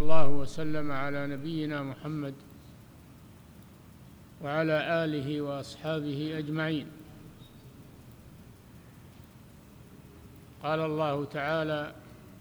الله وسلم على نبينا محمد وعلى آله وأصحابه أجمعين. قال الله تعالى: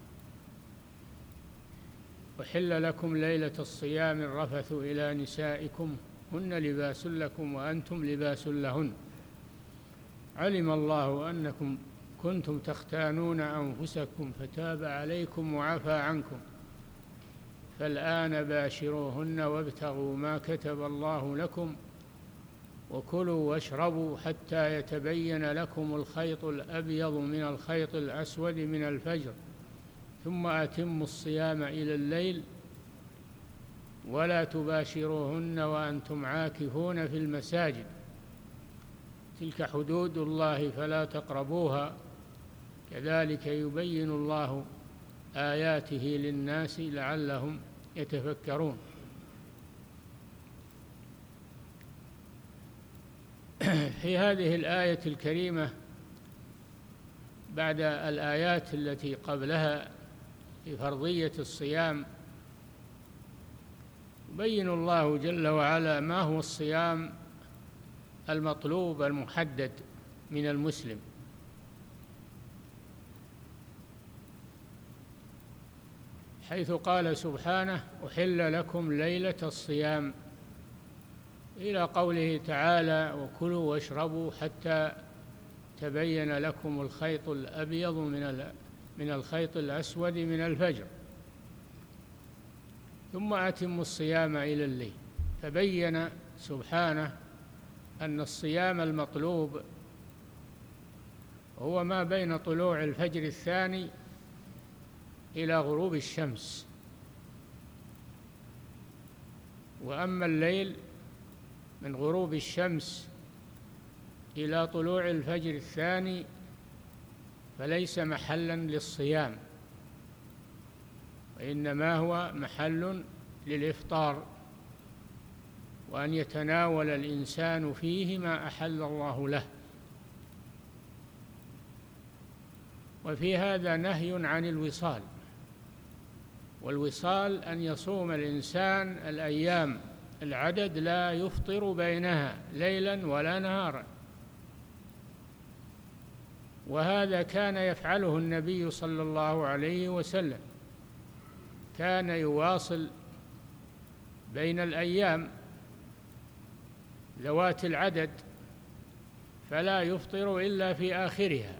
أحل لكم ليلة الصيام الرفث إلى نسائكم هن لباس لكم وأنتم لباس لهن علم الله أنكم كنتم تختانون أنفسكم فتاب عليكم وعفى عنكم فالآن باشروهن وابتغوا ما كتب الله لكم وكلوا واشربوا حتى يتبين لكم الخيط الأبيض من الخيط الأسود من الفجر ثم أتموا الصيام إلى الليل ولا تباشروهن وأنتم عاكفون في المساجد تلك حدود الله فلا تقربوها كذلك يبين الله آياته للناس لعلهم يتفكرون. في هذه الآية الكريمة بعد الآيات التي قبلها في فرضية الصيام يبين الله جل وعلا ما هو الصيام المطلوب المحدد من المسلم، حيث قال سبحانه: أحل لكم ليلة الصيام، إلى قوله تعالى: وكلوا واشربوا حتى تبين لكم الخيط الأبيض من الخيط الأسود من الفجر ثم أتموا الصيام إلى الليل. فبين سبحانه أن الصيام المطلوب هو ما بين طلوع الفجر الثاني إلى غروب الشمس، وأما الليل من غروب الشمس إلى طلوع الفجر الثاني فليس محلا للصيام، وإنما هو محل للإفطار، وأن يتناول الإنسان فيه ما أحل الله له. وفي هذا نهي عن الوصال، والوصال أن يصوم الإنسان الأيام العدد لا يفطر بينها ليلا ولا نهارا، وهذا كان يفعله النبي صلى الله عليه وسلم، كان يواصل بين الأيام ذوات العدد فلا يفطر إلا في آخرها،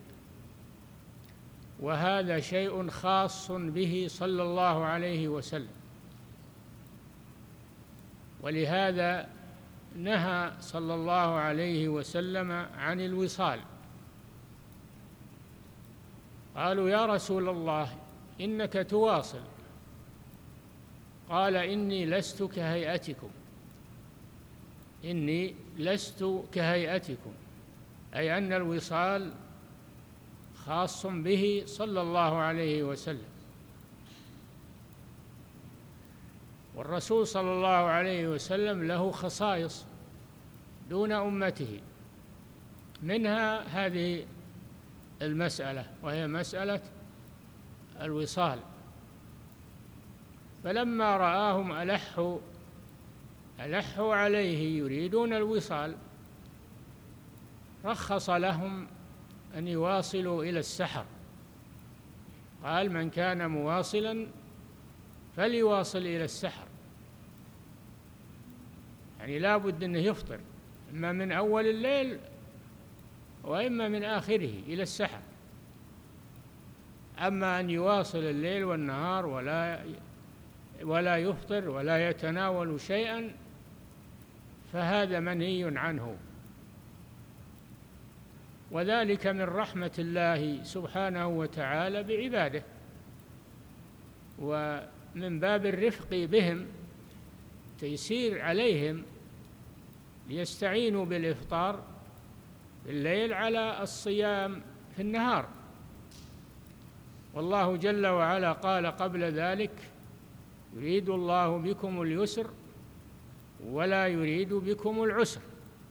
وهذا شيء خاص به صلى الله عليه وسلم، ولهذا نهى صلى الله عليه وسلم عن الوصال. قالوا: يا رسول الله إنك تواصل. قال: إني لست كهيئتكم، إني لست كهيئتكم، أي أن الوصال خاص به صلى الله عليه وسلم. والرسول صلى الله عليه وسلم له خصائص دون أمته، منها هذه المسألة وهي مسألة الوصال. فلما رآهم ألحوا عليه يريدون الوصال رخص لهم أن يواصلوا إلى السحر، قال: من كان مواصلا فليواصل إلى السحر، يعني لا بد أنه يفطر إما من أول الليل وإما من آخره إلى السحر. أما أن يواصل الليل والنهار ولا يفطر ولا يتناول شيئا فهذا منهي عنه، وذلك من رحمة الله سبحانه وتعالى بعباده، ومن باب الرفق بهم، تيسير عليهم ليستعينوا بالإفطار في الليل على الصيام في النهار. والله جل وعلا قال قبل ذلك: يريد الله بكم اليسر ولا يريد بكم العسر،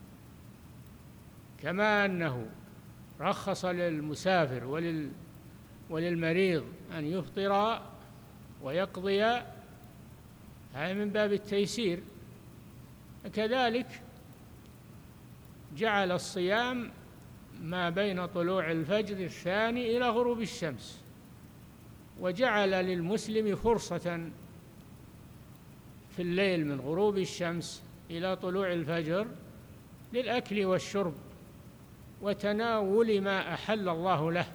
كما أنه رخص للمسافر وللمريض أن يفطر ويقضي هذا من باب التيسير. كذلك جعل الصيام ما بين طلوع الفجر الثاني إلى غروب الشمس، وجعل للمسلم فرصة في الليل من غروب الشمس إلى طلوع الفجر للأكل والشرب وتناول ما أحل الله له،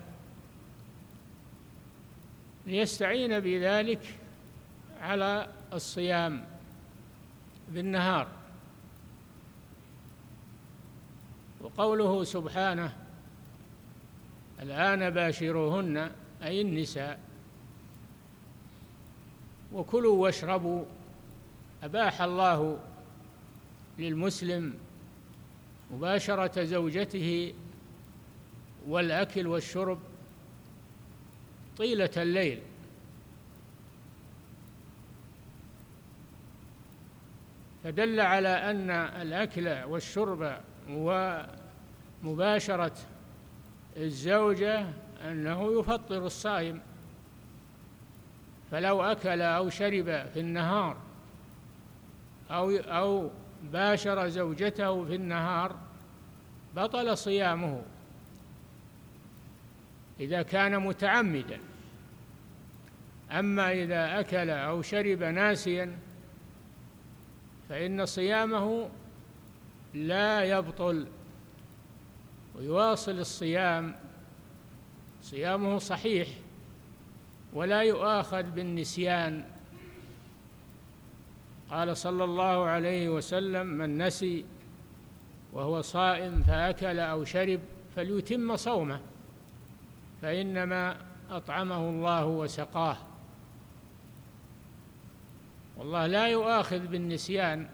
ليستعين بذلك على الصيام بالنهار. وقوله سبحانه: الآن باشروهن، أي النساء، وكلوا واشربوا، أباح الله للمسلم مباشرة زوجته والأكل والشرب طيلة الليل، فدل على أن الأكل والشرب ومباشرة الزوجة أنه يفطر الصائم، فلو أكل أو شرب في النهار أو باشر زوجته في النهار بطل صيامه إذا كان متعمدا. أما إذا أكل أو شرب ناسيا فإن صيامه لا يبطل ويواصل الصيام، صيامه صحيح ولا يؤاخذ بالنسيان. قال صلى الله عليه وسلم: من نسي وهو صائم فأكل أو شرب فليتم صومه، فإنما أطعمه الله وسقاه. والله لا يؤاخذ بالنسيان.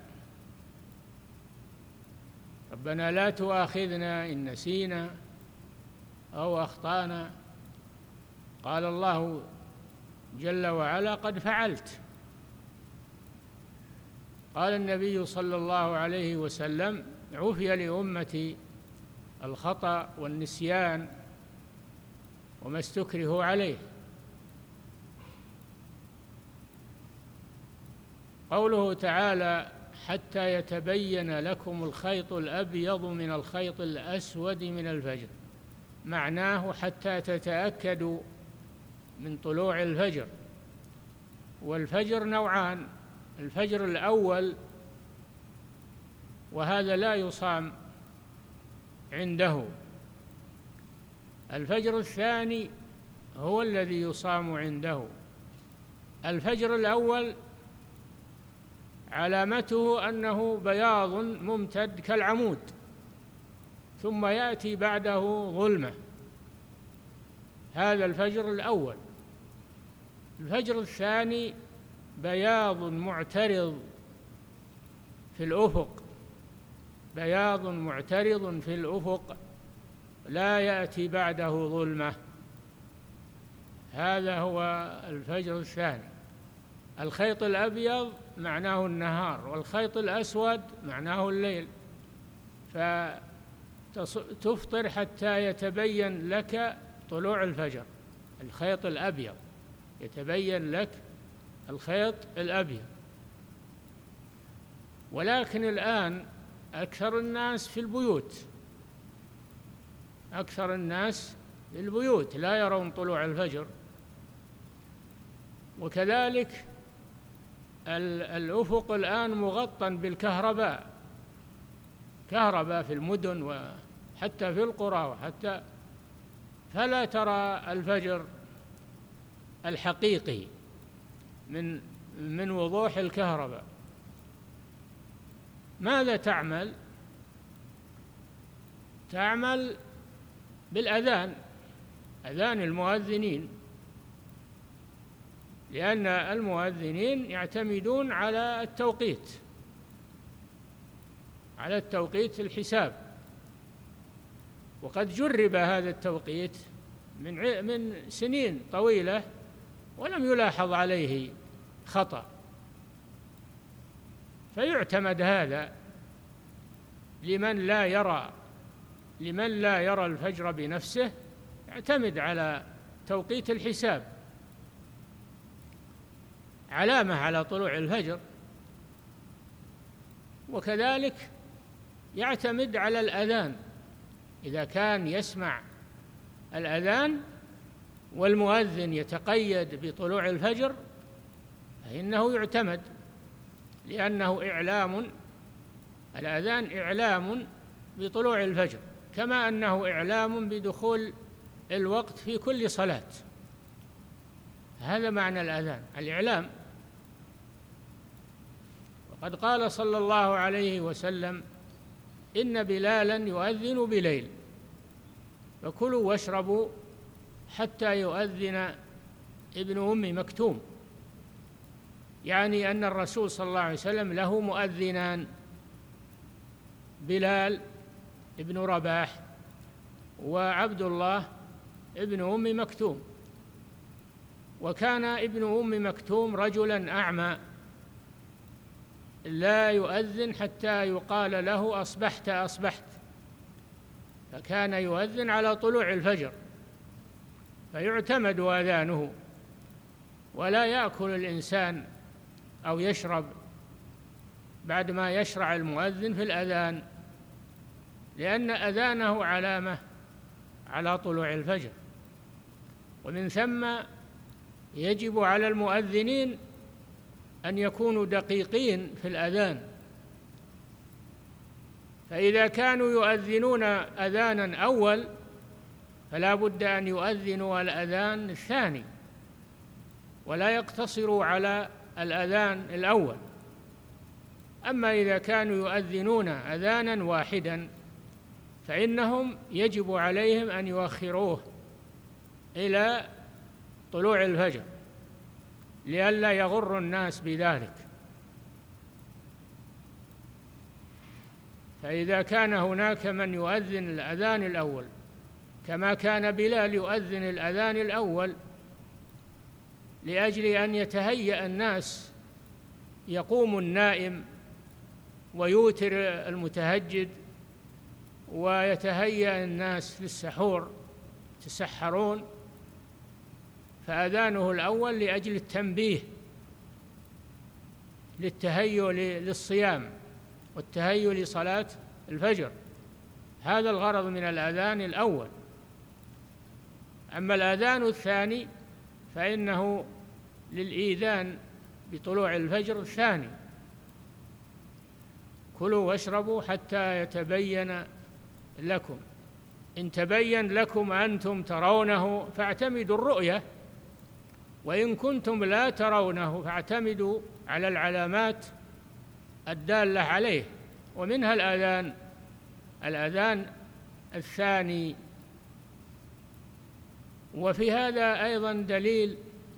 ربنا لا تؤاخذنا إن نسينا أو أخطأنا. قال الله جل وعلا: قد فعلت. قال النبي صلى الله عليه وسلم: عفي لأمتي الخطأ والنسيان وما استكرهوا عليه. قوله تعالى: حتى يتبين لكم الخيط الأبيض من الخيط الأسود من الفجر، معناه حتى تتأكدوا من طلوع الفجر. والفجر نوعان: الفجر الأول وهذا لا يصام عنده، الفجر الثاني هو الذي يصام عنده. الفجر الأول علامته أنه بياض ممتد كالعمود، ثم يأتي بعده ظلمة، هذا الفجر الأول. الفجر الثاني بياض معترض في الأفق، بياض معترض في الأفق لا يأتي بعده ظلمة، هذا هو الفجر الثاني. الخيط الأبيض معناه النهار، والخيط الأسود معناه الليل. فتفطر حتى يتبين لك طلوع الفجر، الخيط الأبيض، يتبين لك الخيط الأبيض. ولكن الآن أكثر الناس في البيوت، أكثر الناس في البيوت لا يرون طلوع الفجر. وكذلك الأفق الآن مغطى بالكهرباء، كهرباء في المدن وحتى في القرى وحتى، فلا ترى الفجر الحقيقي من وضوح الكهرباء. ماذا تعمل؟ تعمل بالأذان، أذان المؤذنين، لأن المؤذنين يعتمدون على التوقيت، على التوقيت الحساب. وقد جرب هذا التوقيت من سنين طويلة ولم يلاحظ عليه خطأ، فيعتمد هذا لمن لا يرى الفجر بنفسه، يعتمد على توقيت الحساب علامة على طلوع الفجر. وكذلك يعتمد على الأذان، إذا كان يسمع الأذان والمؤذن يتقيد بطلوع الفجر فإنه يعتمد، لأنه إعلام، الأذان إعلام بطلوع الفجر، كما أنه إعلام بدخول الوقت في كل صلاة. هذا معنى الأذان، الإعلام. وقد قال صلى الله عليه وسلم: إن بلالا يؤذن بليل فكلوا واشربوا حتى يؤذن ابن أم مكتوم، يعني أن الرسول صلى الله عليه وسلم له مؤذنان، بلال ابن رباح وعبد الله ابن أم مكتوم. وكان ابن أم مكتوم رجلا أعمى لا يؤذن حتى يقال له أصبحت أصبحت، فكان يؤذن على طلوع الفجر، فيعتمد أذانه، ولا يأكل الإنسان أو يشرب بعد ما يشرع المؤذن في الأذان، لأن أذانه علامة على طلوع الفجر. ومن ثم يجب على المؤذنين أن يكونوا دقيقين في الأذان، فإذا كانوا يؤذنون أذانا أول فلا بد أن يؤذنوا الأذان الثاني، ولا يقتصروا على الأذان الأول. أما إذا كانوا يؤذنون أذانا واحدا فإنهم يجب عليهم أن يؤخروه إلى طلوع الفجر لئلا يغر الناس بذلك. فإذا كان هناك من يؤذن الأذان الأول كما كان بلال يؤذن الأذان الأول لأجل أن يتهيأ الناس، يقوم النائم ويوتر المتهجد ويتهيأ الناس للسحور يتسحرون، فأذانه الأول لأجل التنبيه للتهيؤ للصيام والتهيؤ لصلاة الفجر، هذا الغرض من الأذان الأول. أما الأذان الثاني فإنه للإيذان بطلوع الفجر الثاني: كلوا واشربوا حتى يتبين لكم، إن تبين لكم أنتم ترونه فاعتمدوا الرؤية، وإن كنتم لا ترونه فاعتمدوا على العلامات الدالة عليه، ومنها الأذان الثاني. وفي هذا أيضا دليل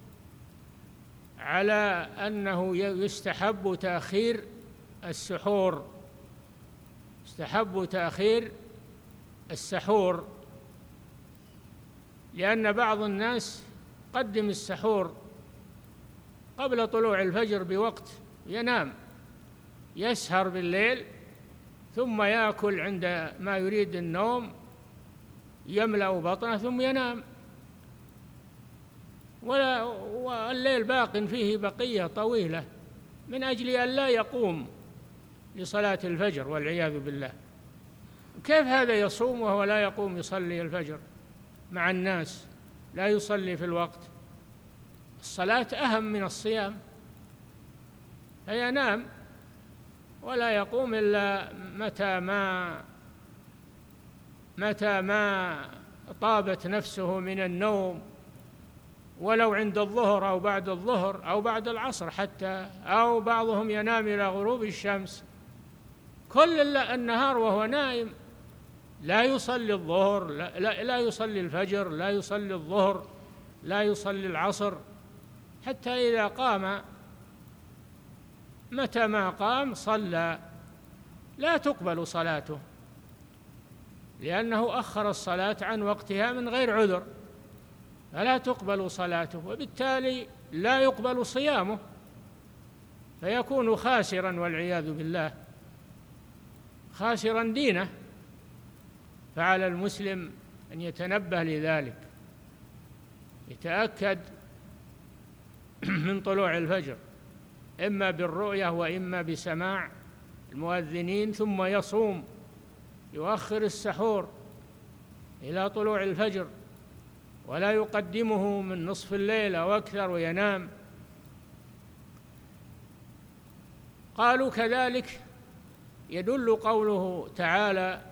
على أنه يستحب تأخير السحور، يستحب تأخير السحور، لأن بعض الناس قدم السحور قبل طلوع الفجر بوقت، ينام يسهر بالليل ثم يأكل عند ما يريد النوم، يملأ بطنه ثم ينام، والليل باق فيه بقية طويلة من أجل أن لا يقوم لصلاة الفجر والعياذ بالله. كيف هذا يصوم وهو لا يقوم يصلي الفجر مع الناس، لا يصلي في الوقت؟ الصلاة أهم من الصيام، فينام ولا يقوم إلا متى ما طابت نفسه من النوم، ولو عند الظهر أو بعد الظهر أو بعد العصر حتى، أو بعضهم ينام إلى غروب الشمس، كل النهار وهو نائم، لا يصلي الظهر، لا يصلي الفجر، لا يصلي الظهر، لا يصلي العصر، حتى إذا قام متى ما قام صلى، لا تقبل صلاته لأنه أخر الصلاة عن وقتها من غير عذر، فلا تقبل صلاته، وبالتالي لا يقبل صيامه، فيكون خاسرا والعياذ بالله، خاسرا دينه. فعلى المسلم أن يتنبه لذلك، يتأكد من طلوع الفجر إما بالرؤية وإما بسماع المؤذنين ثم يصوم، يؤخر السحور إلى طلوع الفجر ولا يقدمه من نصف الليل أو أكثر وينام. قالوا كذلك يدل قوله تعالى: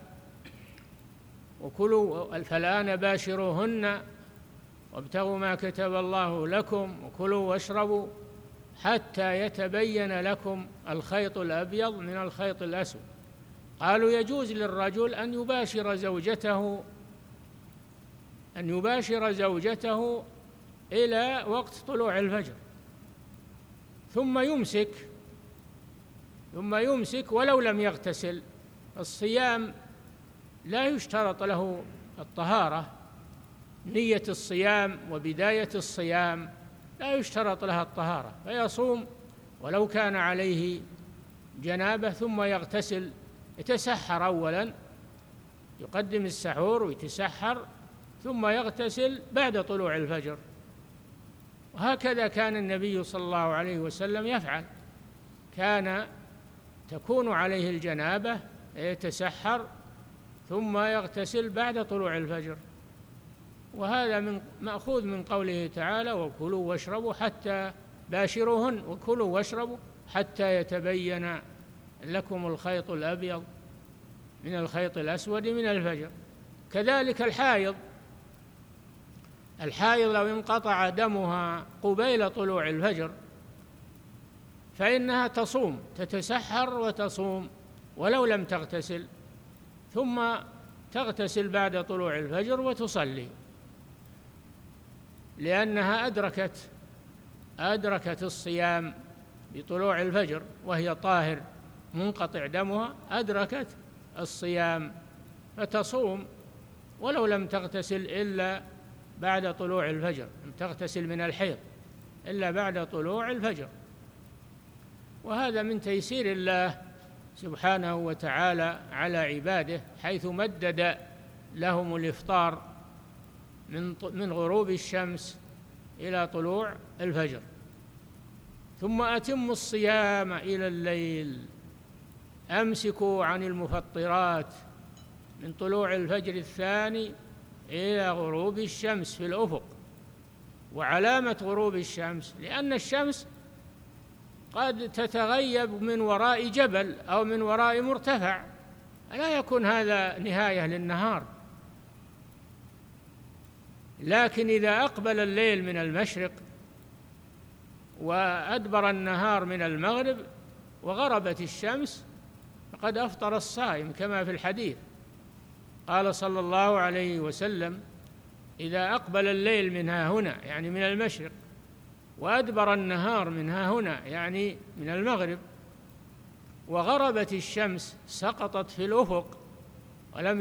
وكلوا فالآن باشروهن وابتغوا ما كتب الله لكم وكلوا واشربوا حتى يتبين لكم الخيط الأبيض من الخيط الأسود. قالوا يجوز للرجل أن يباشر زوجته إلى وقت طلوع الفجر ثم يمسك ولو لم يغتسل. الصيام لا يشترط له الطهارة، نية الصيام وبداية الصيام لا يشترط لها الطهارة، فيصوم ولو كان عليه جنابة ثم يغتسل، يتسحر أولا، يقدم السحور ويتسحر ثم يغتسل بعد طلوع الفجر. وهكذا كان النبي صلى الله عليه وسلم يفعل، كان تكون عليه الجنابة يتسحر ثم يغتسل بعد طلوع الفجر. وهذا مأخوذ من قوله تعالى: وكلوا واشربوا حتى باشروهن وكلوا واشربوا حتى يتبين لكم الخيط الأبيض من الخيط الأسود من الفجر. كذلك الحائض لو انقطع دمها قبيل طلوع الفجر فإنها تصوم، تتسحر وتصوم ولو لم تغتسل، ثم تغتسل بعد طلوع الفجر وتصلي، لأنها أدركت الصيام بطلوع الفجر وهي طاهر منقطع دمها، أدركت الصيام فتصوم ولو لم تغتسل إلا بعد طلوع الفجر، لم تغتسل من الحيض إلا بعد طلوع الفجر. وهذا من تيسير الله سبحانه وتعالى على عباده، حيث مدد لهم الإفطار من غروب الشمس إلى طلوع الفجر. ثم أتموا الصيام إلى الليل، أمسكوا عن المفطرات من طلوع الفجر الثاني إلى غروب الشمس في الأفق. وعلامة غروب الشمس لأن الشمس قد تتغيب من وراء جبل أو من وراء مرتفع، لا يكون هذا نهاية للنهار. لكن إذا أقبل الليل من المشرق وأدبر النهار من المغرب وغربت الشمس فقد أفطر الصائم، كما في الحديث قال صلى الله عليه وسلم: إذا أقبل الليل من ها هنا يعني من المشرق وأدبر النهار من ها هنا يعني من المغرب وغربت الشمس سقطت في الأفق ولم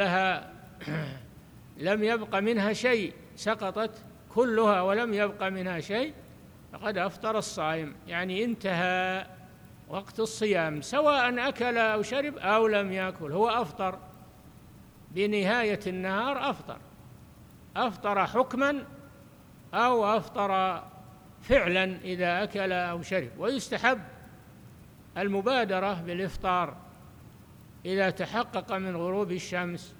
لم يبق منها شيء، سقطت كلها ولم يبق منها شيء، فقد أفطر الصائم، يعني انتهى وقت الصيام، سواء أكل أو شرب أو لم يأكل، هو أفطر بنهاية النهار، أفطر حكما أو أفطر فعلا إذا أكل أو شرب. ويستحب المبادرة بالإفطار إذا تحقق من غروب الشمس.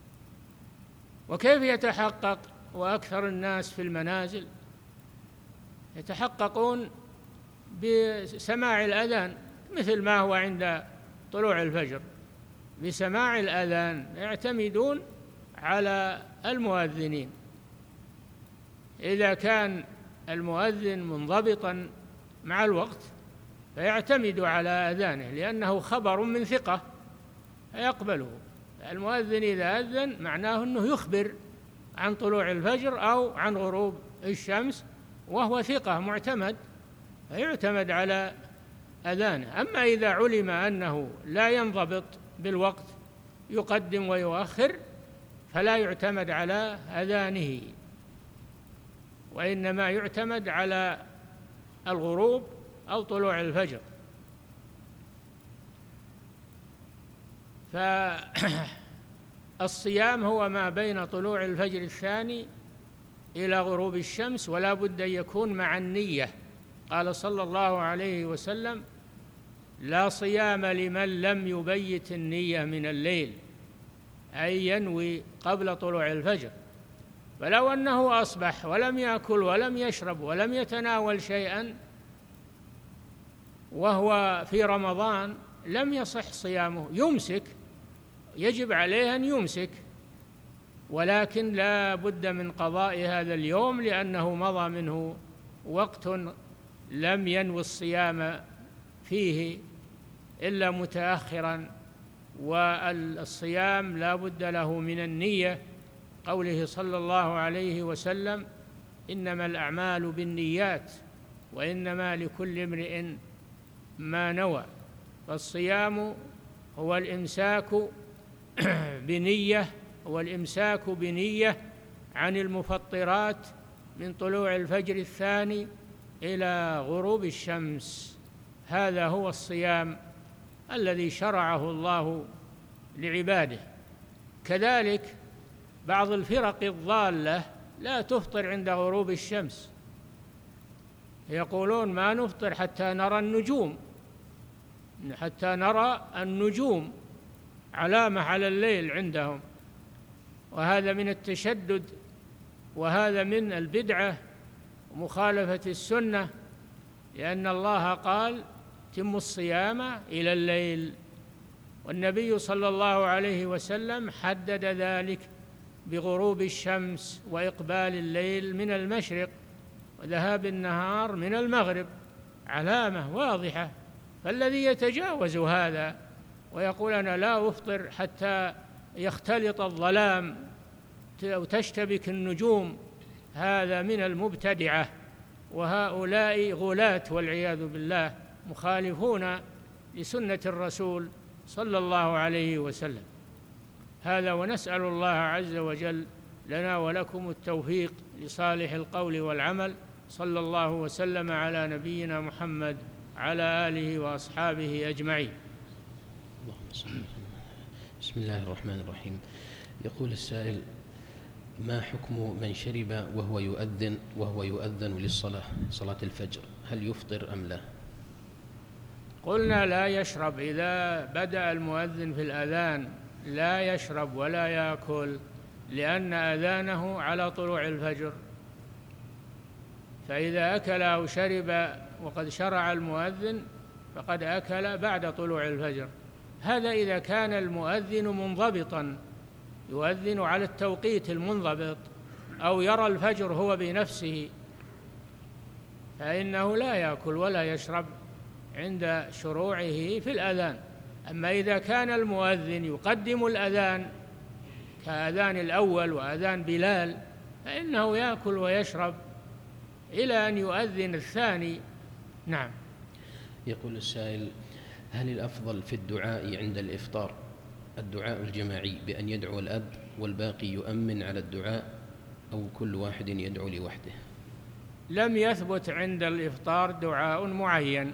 وكيف يتحقق؟ وأكثر الناس في المنازل يتحققون بسماع الأذان، مثل ما هو عند طلوع الفجر، بسماع الأذان، يعتمدون على المؤذنين. إذا كان المؤذن منضبطا مع الوقت فيعتمد على أذانه، لأنه خبر من ثقة فيقبله. المؤذن إذا أذن معناه أنه يخبر عن طلوع الفجر أو عن غروب الشمس، وهو ثقة معتمد فيعتمد على أذانه. أما إذا علم أنه لا ينضبط بالوقت، يقدم ويؤخر، فلا يعتمد على أذانه، وإنما يعتمد على الغروب أو طلوع الفجر. فالصيام هو ما بين طلوع الفجر الثاني إلى غروب الشمس، ولا بد أن يكون مع النية. قال صلى الله عليه وسلم: لا صيام لمن لم يبيت النية من الليل، أي ينوي قبل طلوع الفجر. فلو أنه أصبح ولم يأكل ولم يشرب ولم يتناول شيئا وهو في رمضان لم يصح صيامه، يمسك، يجب عليه أن يمسك، ولكن لا بد من قضاء هذا اليوم لأنه مضى منه وقت لم ينوي الصيام فيه إلا متأخرا، والصيام لا بد له من النية، قوله صلى الله عليه وسلم: إنما الأعمال بالنيات وإنما لكل امرئ ما نوى. فالصيام هو الإمساك بنية عن المفطرات من طلوع الفجر الثاني إلى غروب الشمس. هذا هو الصيام الذي شرعه الله لعباده. كذلك بعض الفرق الضالة لا تفطر عند غروب الشمس، يقولون ما نفطر حتى نرى النجوم، علامة على الليل عندهم، وهذا من التشدد، وهذا من البدعة ومخالفة السنة، لأن الله قال: تموا الصيام إلى الليل، والنبي صلى الله عليه وسلم حدد ذلك بغروب الشمس وإقبال الليل من المشرق وذهاب النهار من المغرب، علامة واضحة. فالذي يتجاوز هذا ويقول أنا لا أفطر حتى يختلط الظلام أو تشتبك النجوم، هذا من المبتدعة، وهؤلاء غلاة والعياذ بالله، مخالفون لسنة الرسول صلى الله عليه وسلم. هذا، ونسأل الله عز وجل لنا ولكم التوفيق لصالح القول والعمل. صلى الله وسلم على نبينا محمد على آله وأصحابه أجمعين. اللهم صل وسلم. بسم الله الرحمن الرحيم. يقول السائل: ما حكم من شرب وهو يؤذن للصلاة، صلاة الفجر، هل يفطر أم لا؟ قلنا لا يشرب، إذا بدأ المؤذن في الأذان لا يشرب ولا يأكل، لأن أذانه على طلوع الفجر، فإذا أكل أو شرب وقد شرع المؤذن فقد أكل بعد طلوع الفجر. هذا إذا كان المؤذن منضبطا، يؤذن على التوقيت المنضبط، أو يرى الفجر هو بنفسه، فإنه لا يأكل ولا يشرب عند شروعه في الأذان. أما إذا كان المؤذن يقدم الأذان كأذان الأول وأذان بلال فإنه يأكل ويشرب إلى أن يؤذن الثاني. نعم. يقول السائل: هل الأفضل في الدعاء عند الإفطار الدعاء الجماعي بأن يدعو الأب والباقي يؤمن على الدعاء، أو كل واحد يدعو لوحده؟ لم يثبت عند الإفطار دعاء معين،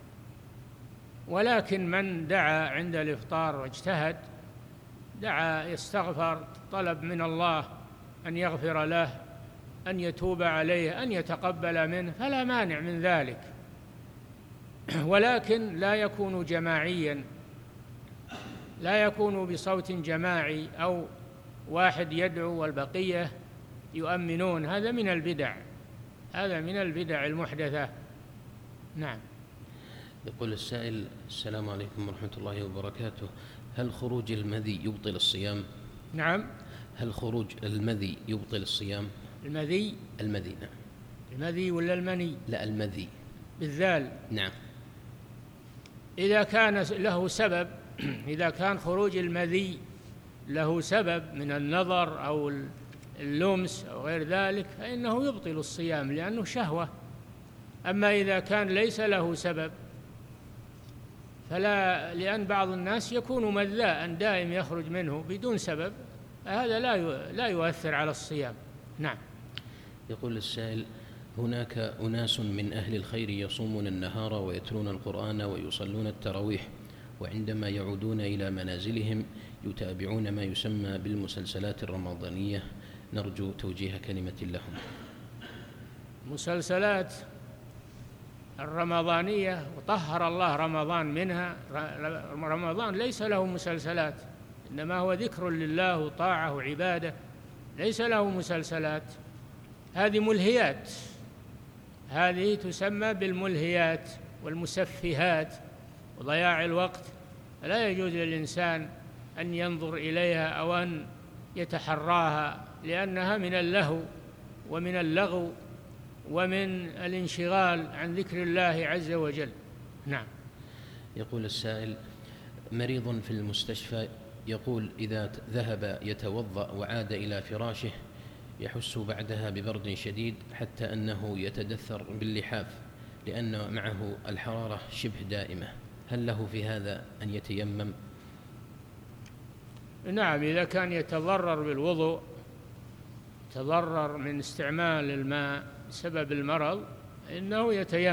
ولكن من دعا عند الإفطار واجتهد، دعا، استغفر، طلب من الله أن يغفر له، أن يتوب عليه، أن يتقبل منه، فلا مانع من ذلك، ولكن لا يكون جماعيا، لا يكون بصوت جماعي أو واحد يدعو والبقية يؤمنون. هذا من البدع، هذا من البدع المحدثة. نعم. يقول السائل: السلام عليكم ورحمة الله وبركاته، هل خروج المذي يبطل الصيام؟ نعم. هل خروج المذي يبطل الصيام؟ المذي نعم. المذي ولا المني؟ لا، المذي بالذال. نعم. إذا كان له سبب، إذا كان خروج المذي له سبب من النظر أو اللمس أو غير ذلك فإنه يبطل الصيام لأنه شهوة. أما إذا كان ليس له سبب فلا، لأن بعض الناس يكون مذاء دائم يخرج منه بدون سبب، هذا لا يؤثر على الصيام. نعم. يقول السائل: هناك أناس من أهل الخير يصومون النهار ويتلون القرآن ويصلون التراويح، وعندما يعودون إلى منازلهم يتابعون ما يسمى بالمسلسلات الرمضانية، نرجو توجيه كلمة لهم. مسلسلات الرمضانية وطهر الله رمضان منها. رمضان ليس له مسلسلات، إنما هو ذكر لله وطاعة وعبادة، ليس له مسلسلات. هذه ملهيات، هذه تسمى بالملهيات والمسفهات وضياع الوقت. لا يجوز للإنسان أن ينظر إليها أو أن يتحراها، لأنها من اللهو ومن اللغو ومن الانشغال عن ذكر الله عز وجل. نعم. يقول السائل: مريض في المستشفى يقول إذا ذهب يتوضأ وعاد إلى فراشه يحس بعدها ببرد شديد حتى أنه يتدثر باللحاف لأن معه الحرارة شبه دائمة، هل له في هذا أن يتيمم؟ نعم، إذا كان يتضرر بالوضوء، يتضرر من استعمال الماء بسبب المرض، إنه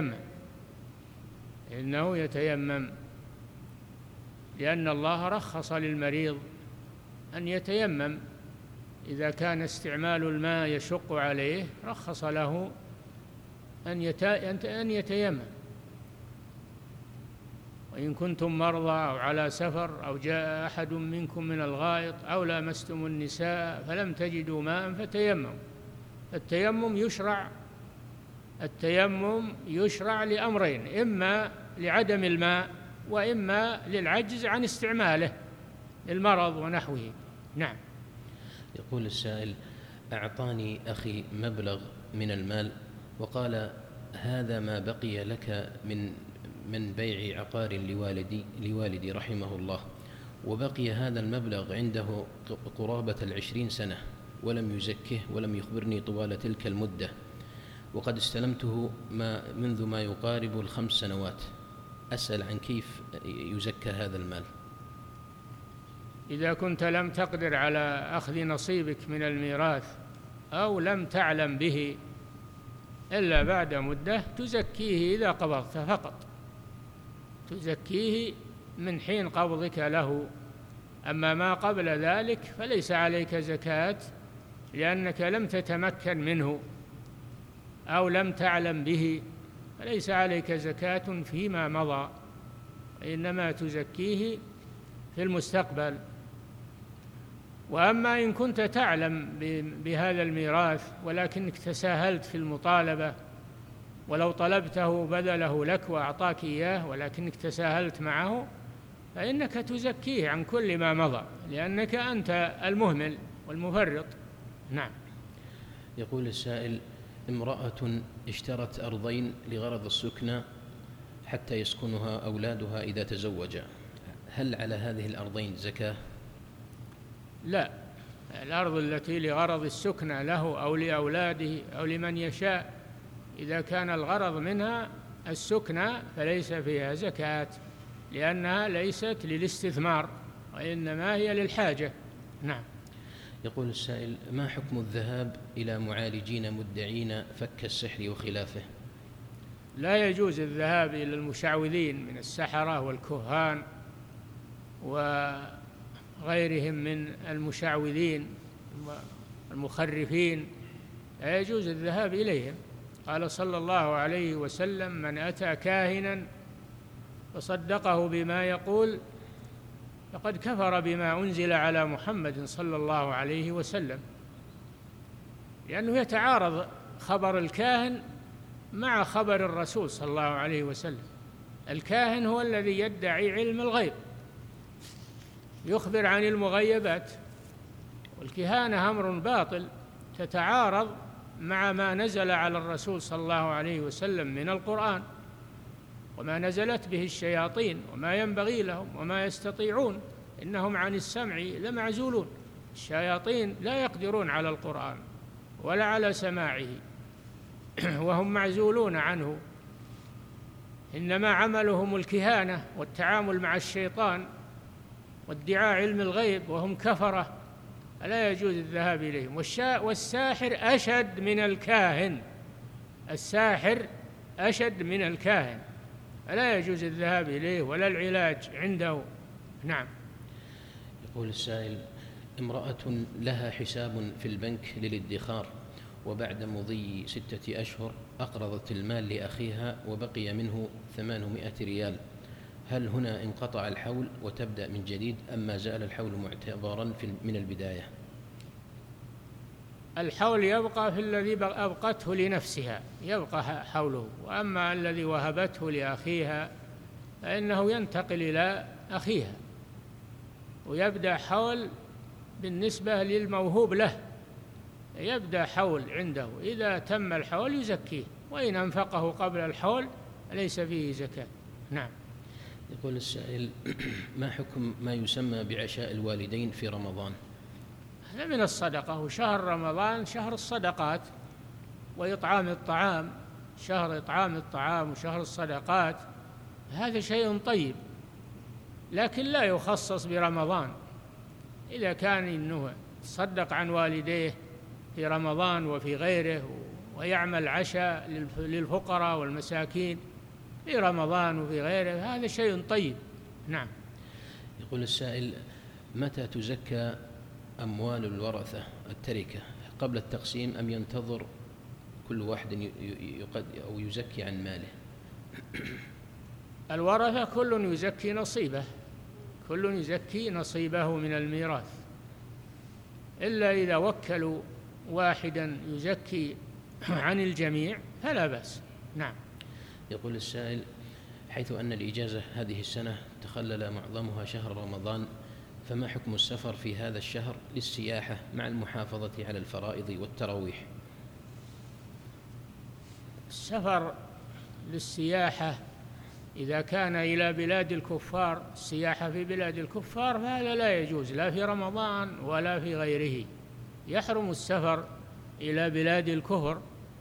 يتيمم، لأن الله رخص للمريض أن يتيمم. إذا كان استعمال الماء يشق عليه رخص له أن يتيمم. وإن كنتم مرضى أو على سفر أو جاء أحد منكم من الغائط أو لامستم النساء فلم تجدوا ماء فتيمموا. التيمم يشرع لأمرين: إما لعدم الماء، وإما للعجز عن استعماله للمرض ونحوه. نعم. يقول السائل: أعطاني أخي مبلغ من المال وقال: هذا ما بقي لك من بيع عقار لوالدي رحمه الله، وبقي هذا المبلغ عنده قرابة 20 سنة ولم يزكه ولم يخبرني طوال تلك المدة، وقد استلمته منذ ما يقارب 5 سنوات. أسأل عن كيف يزكى هذا المال. إذا كنت لم تقدر على أخذ نصيبك من الميراث أو لم تعلم به إلا بعد مدة تزكيه إذا قبضت فقط، تزكيه من حين قبضك له. أما ما قبل ذلك فليس عليك زكاة، لأنك لم تتمكن منه أو لم تعلم به، فليس عليك زكاة فيما مضى، إنما تزكيه في المستقبل. وأما إن كنت تعلم بهذا الميراث ولكنك تساهلت في المطالبة، ولو طلبته بذله لك وأعطاك إياه ولكنك تساهلت معه، فإنك تزكيه عن كل ما مضى، لأنك أنت المهمل والمفرط. نعم. يقول السائل: امرأة اشترت أرضين لغرض السكنى حتى يسكنها أولادها إذا تزوجا، هل على هذه الأرضين زكاة؟ لا، الأرض التي لغرض السكنى له أو لأولاده أو لمن يشاء، إذا كان الغرض منها السكنى فليس فيها زكاة، لأنها ليست للاستثمار وإنما هي للحاجة. نعم. يقول السائل: ما حكم الذهاب إلى معالجين مدعين فك السحر وخلافه؟ لا يجوز الذهاب إلى المشعوذين من السحرة والكهان وغيرهم من المشعوذين المخرفين، لا يجوز الذهاب إليهم. قال صلى الله عليه وسلم: من أتى كاهنا فصدقه بما يقول فقد كفر بما أنزل على محمد صلى الله عليه وسلم، لأنه يتعارض خبر الكاهن مع خبر الرسول صلى الله عليه وسلم. الكاهن هو الذي يدعي علم الغيب، يخبر عن المغيبات، والكهانة أمر باطل تتعارض مع ما نزل على الرسول صلى الله عليه وسلم من القرآن وما نزلت به الشياطين وما ينبغي لهم وما يستطيعون، إنهم عن السمع لمعزولون. الشياطين لا يقدرون على القرآن ولا على سماعه وهم معزولون عنه، إنما عملهم الكهانة والتعامل مع الشيطان وادعاء علم الغيب، وهم كفرة، فلا يجوز الذهاب إليهم. والساحر أشد من الكاهن، الساحر أشد من الكاهن، فلا يجوز الذهاب إليه ولا العلاج عنده. نعم. يقول السائل: امرأة لها حساب في البنك للادخار وبعد مضي 6 أشهر أقرضت المال لأخيها وبقي منه 800 ريال، هل هنا انقطع الحول وتبدأ من جديد أم ما زال الحول معتبرا من البداية؟ الحول يبقى في الذي أبقته لنفسها، يبقى حوله، وأما الذي وهبته لأخيها فإنه ينتقل إلى أخيها ويبدأ حول بالنسبة للموهوب له، يبدأ حول عنده، إذا تم الحول يزكيه، وإن أنفقه قبل الحول ليس فيه زكاة. نعم. يقول السائل: ما حكم ما يسمى بعشاء الوالدين في رمضان؟ هذا من الصدقة، وشهر رمضان شهر الصدقات وإطعام الطعام، شهر إطعام الطعام وشهر الصدقات، هذا شيء طيب، لكن لا يخصص برمضان. إذا كان إنه تصدق عن والديه في رمضان وفي غيره ويعمل عشاء للفقراء والمساكين في رمضان وفي غيره، هذا شيء طيب. نعم. يقول السائل: متى تزكى أموال الورثة التركة، قبل التقسيم أم ينتظر كل واحد أو يزكي عن ماله؟ الورثة كل يزكي نصيبه، كل يزكي نصيبه من الميراث، إلا إذا وكلوا واحدا يزكي عن الجميع فلا بأس. نعم. يقول السائل: حيث أن الإجازة هذه السنة تخلل معظمها شهر رمضان، فما حكم السفر في هذا الشهر للسياحة مع المحافظة على الفرائض والتراويح؟ السفر للسياحة إذا كان إلى بلاد الكفار، السياحة في بلاد الكفار، فهذا لا يجوز لا في رمضان ولا في غيره. يحرم السفر إلى بلاد الكفر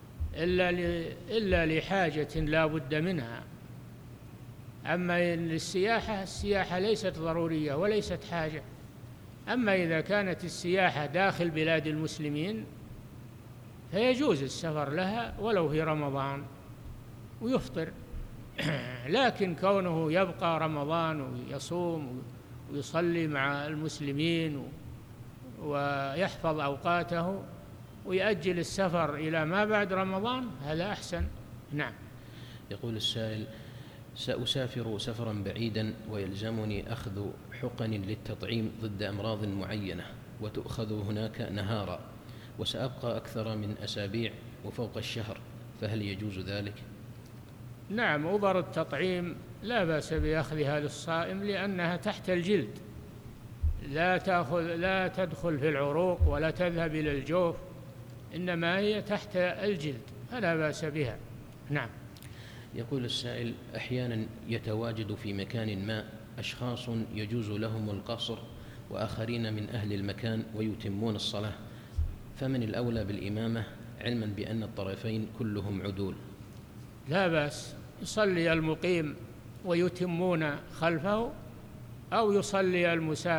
إلا لحاجة لا بد منها. أما للسياحة، السياحة ليست ضرورية وليست حاجة. أما إذا كانت السياحة داخل بلاد المسلمين فيجوز السفر لها ولو في رمضان ويفطر، لكن كونه يبقى رمضان ويصوم ويصلي مع المسلمين ويحفظ أوقاته ويأجل السفر إلى ما بعد رمضان، هذا أحسن. نعم. يقول السائل: سأسافر سفرا بعيدا ويلزمني أخذ حقن للتطعيم ضد أمراض معينة وتؤخذ هناك نهارا، وسأبقى أكثر من أسابيع وفوق الشهر، فهل يجوز ذلك؟ نعم، أبر التطعيم لا بأس بأخذها للصائم، لأنها تحت الجلد، لا تدخل في العروق ولا تذهب إلى الجوف، إنما هي تحت الجلد، فلا بأس بها. نعم. يقول السائل: أحيانا يتواجد في مكان ما أشخاص يجوز لهم القصر وآخرين من أهل المكان ويتمون الصلاة، فمن الأولى بالإمامة علما بأن الطرفين كلهم عدول؟ لا بأس، يصلي المقيم ويتمون خلفه، أو يصلي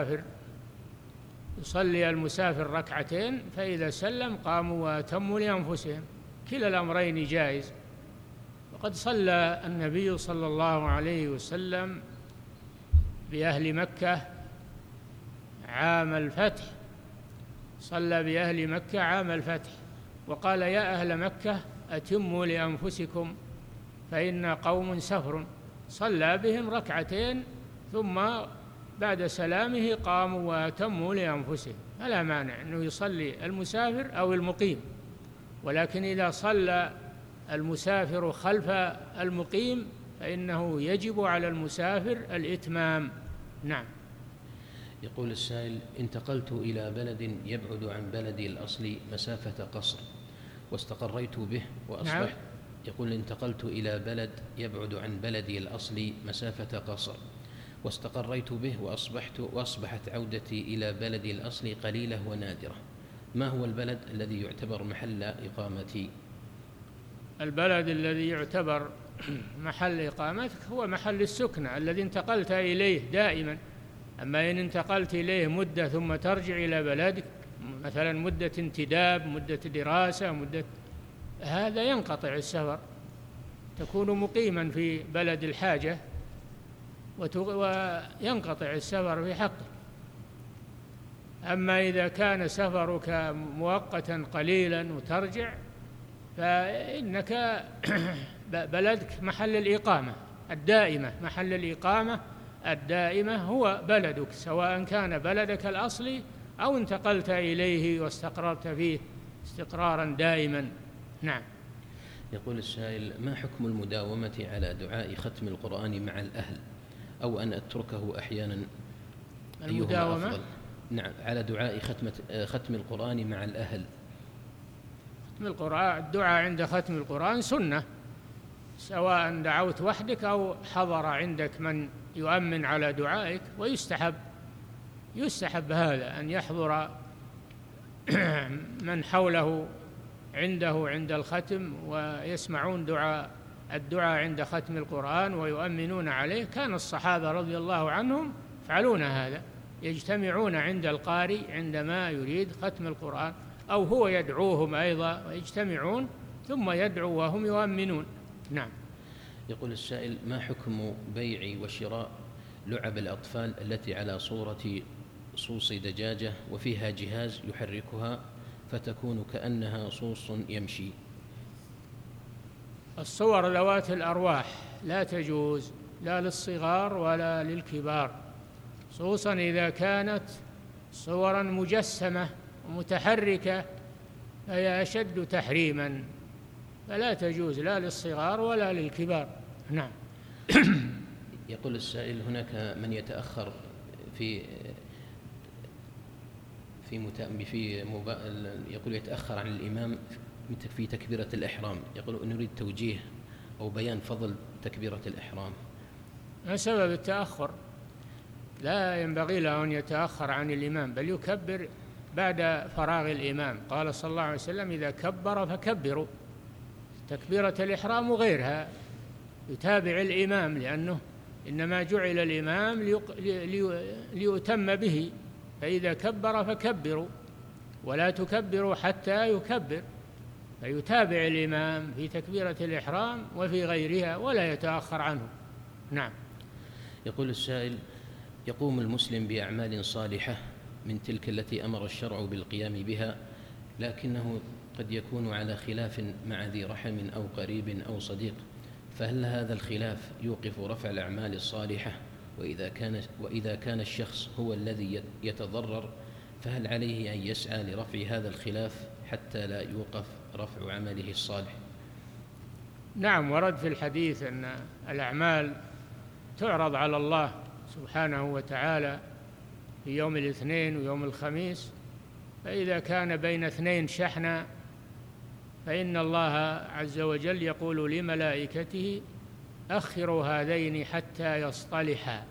المسافر ركعتين، فإذا سلم قاموا وأتموا لأنفسهم، كلا الأمرين جائز. وقد صلى النبي صلى الله عليه وسلم بأهل مكة عام الفتح، صلى بأهل مكة عام الفتح وقال: يا أهل مكة أتموا لأنفسكم فإن قوم سفر. صلى بهم ركعتين ثم بعد سلامه قاموا وأتموا لأنفسهم، فلا مانع أنه يصلي المسافر أو المقيم، ولكن إذا صلى المسافر خلف المقيم فإنه يجب على المسافر الإتمام. نعم. يقول السائل: انتقلت إلى بلد يبعد عن بلدي الأصلي مسافة قصر واستقريت به وأصبحت. نعم. يقول: انتقلت إلى بلد يبعد عن بلدي الأصلي مسافة قصر واستقريت به وأصبحت عودتي إلى بلدي الأصلي قليلة ونادرة، ما هو البلد الذي يعتبر محل إقامتي؟ البلد الذي يعتبر محل إقامتك هو محل السكنة الذي انتقلت إليه دائما. أما إن انتقلت إليه مدة ثم ترجع إلى بلدك، مثلا مدة انتداب، مدة دراسة، هذا ينقطع السفر، تكون مقيما في بلد الحاجة وينقطع السفر في حقك. أما إذا كان سفرك مؤقتا قليلا وترجع فإنك بلدك محل الإقامة الدائمة، محل الإقامة الدائمة هو بلدك، سواء كان بلدك الأصلي أو انتقلت إليه واستقررت فيه استقرارا دائما. نعم. يقول السائل: ما حكم المداومة على دعاء ختم القرآن مع الأهل أو أن أتركه أحيانا؟ أيهما أفضل؟ نعم، على دعاء ختم القرآن مع الأهل. ختم القرآن، الدعاء عند ختم القرآن سنة، سواء دعوت وحدك أو حضر عندك من يؤمن على دعائك، يستحب هذا أن يحضر من حوله عنده عند الختم ويسمعون الدعاء عند ختم القرآن ويؤمنون عليه. كان الصحابة رضي الله عنهم يفعلون هذا، يجتمعون عند القارئ عندما يريد ختم القرآن، أو هو يدعوهم أيضا ويجتمعون ثم يدعو وهم يؤمنون. نعم. يقول السائل: ما حكم بيع وشراء لعب الأطفال التي على صورة صوص دجاجة وفيها جهاز يحركها فتكون كأنها صوص يمشي؟ الصور ذوات الأرواح لا تجوز لا للصغار ولا للكبار، خصوصا إذا كانت صورا مجسمة ومتحركة فهي أشد تحريما، فلا تجوز لا للصغار ولا للكبار. نعم. يقول السائل: هناك من يتأخر يقول يتأخر عن الإمام في تكبيرة الإحرام، يقول نريد توجيه أو بيان فضل تكبيرة الإحرام. ما سبب التأخر؟ لا ينبغي له أن يتأخر عن الإمام، بل يكبر بعد فراغ الإمام. قال صلى الله عليه وسلم: إذا كبر فكبروا. تكبيرة الإحرام وغيرها يتابع الإمام، لأنه إنما جعل الإمام ليؤتم به، فإذا كبر فكبروا ولا تكبروا حتى يكبر، فيتابع الإمام في تكبيرة الإحرام وفي غيرها ولا يتأخر عنه. نعم. يقول السائل: يقوم المسلم بأعمال صالحة من تلك التي أمر الشرع بالقيام بها، لكنه قد يكون على خلاف مع ذي رحم أو قريب أو صديق، فهل هذا الخلاف يوقف رفع الأعمال الصالحة؟ وإذا كان الشخص هو الذي يتضرر فهل عليه أن يسعى لرفع هذا الخلاف حتى لا يوقف رفع عمله الصالح؟ نعم، ورد في الحديث أن الأعمال تعرض على الله سبحانه وتعالى في يوم الاثنين ويوم الخميس، فإذا كان بين اثنين شحنة فإن الله عز وجل يقول لملائكته: أخروا هذين حتى يصطلحا،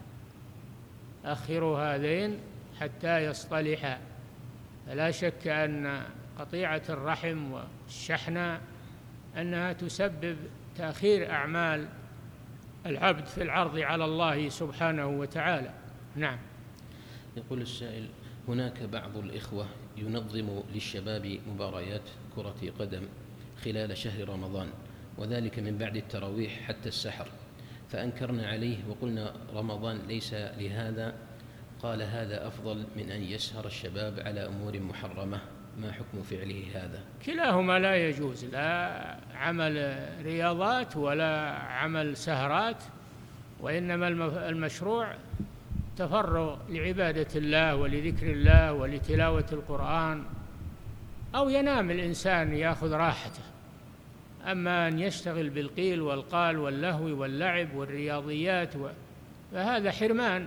أخروا هذين حتى يصطلحا. فلا شك أن قطيعة الرحم والشحنة أنها تسبب تأخير أعمال العبد في العرض على الله سبحانه وتعالى. نعم. يقول السائل: هناك بعض الإخوة ينظم للشباب مباريات كرة قدم خلال شهر رمضان، وذلك من بعد التراويح حتى السحر، فأنكرنا عليه وقلنا رمضان ليس لهذا. قال: هذا أفضل من أن يسهر الشباب على أمور محرمة، ما حكم فعله هذا؟ كلاهما لا يجوز، لا عمل رياضات ولا عمل سهرات، وإنما المشروع تفرغ لعبادة الله ولذكر الله ولتلاوة القرآن، أو ينام الإنسان يأخذ راحته. أما أن يشتغل بالقيل والقال واللهو واللعب والرياضيات فهذا حرمان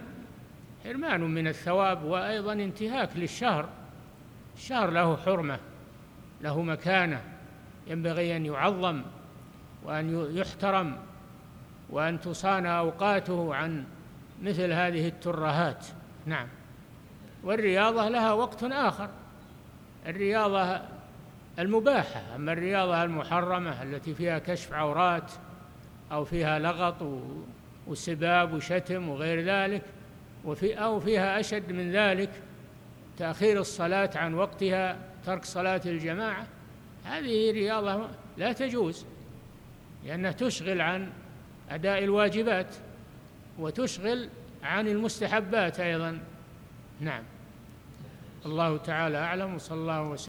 من الثواب، وأيضا انتهاك للشهر. الشهر له حرمة، له مكانة، ينبغي أن يعظم وأن يحترم وأن تصان أوقاته عن مثل هذه الترهات. نعم. والرياضة لها وقت آخر، الرياضة المباحة. أما الرياضة المحرمة التي فيها كشف عورات أو فيها لغط وسباب وشتم وغير ذلك، أو فيها أشد من ذلك تأخير الصلاة عن وقتها، ترك صلاة الجماعة، هذه رياضة لا تجوز، لأنها تشغل عن أداء الواجبات وتشغل عن المستحبات أيضا. نعم. الله تعالى أعلم، وصلى الله وسلم